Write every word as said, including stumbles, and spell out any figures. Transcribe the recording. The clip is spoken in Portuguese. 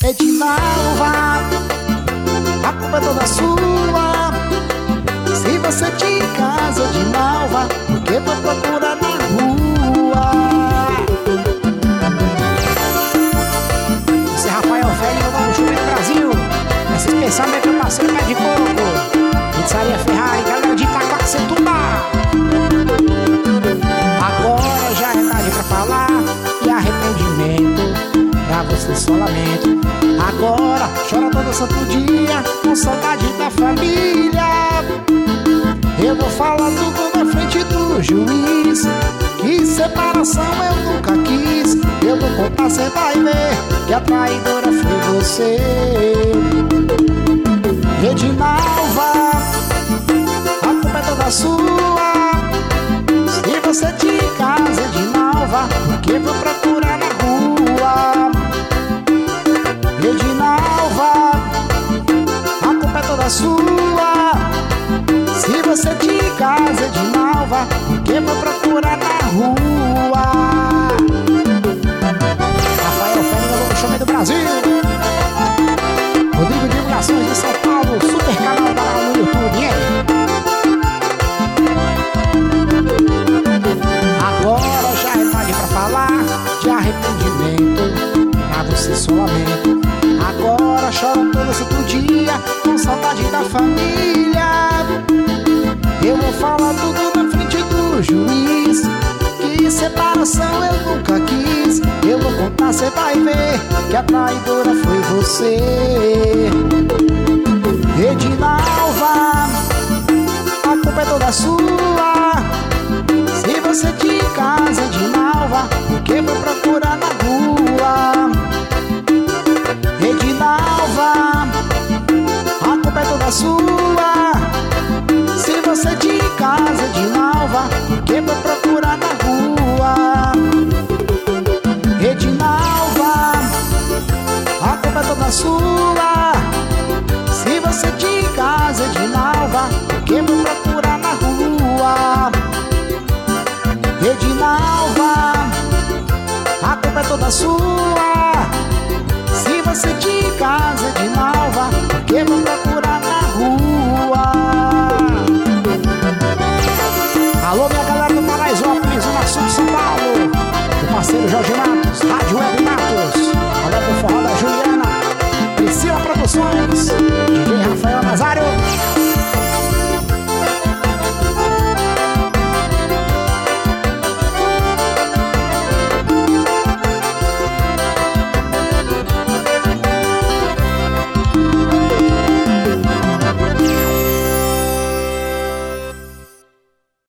Edinalva, a culpa é toda sua. Se você tinha em casa, Edinalva, por que foi procurar na rua? Esse é Rafael Velho, no Júlio do Brasil. Essa especial é meu parceiro Pé de Coco, Pizzaria Ferrari, galera de Itaquaquecetuba. Agora já é tarde pra falar e arrependimento, pra você só lamento. Agora chora todo santo dia, com saudade da família. Eu vou falar tudo na frente do juiz, que separação eu nunca quis. Eu vou contar, cê vai ver que a traidora foi você. Edinalva, a culpa é toda sua. Se você tinha em casa, Edinalva, por que vou procurar na rua? Edinalva, a culpa é toda sua. Se você tinha em casa, Edinalva, por que vou procurar na rua? Rafael Fernando, no Show do Brasil. Rodrigo Divulgações de São Paulo, super canal da lá no YouTube, hein? Agora já é tarde pra falar de arrependimento, pra você só lamento. Agora choram todo santo dia, com saudade da família. Eu vou falar tudo na frente do juiz, que separação eu nunca quis. Eu vou contar, cê vai ver que a traidora foi você. Edinalva, a culpa é toda sua. Se você tinha em casa, Edinalva, por que foi procurar na rua? Edinalva, a culpa é toda sua. Se você tinha em casa, Edinalva, por que foi procurar na rua? Edinalva, a culpa é toda sua. Se você tinha em casa, Edinalva, por que foi procurar na rua? Edinalva, a culpa é toda sua. Se você tinha em casa, Edinalva, por que vou procurar na rua? Alô, minha galera do Paraisópolis, Zona Sul de São Paulo, o parceiro Jorge Mar.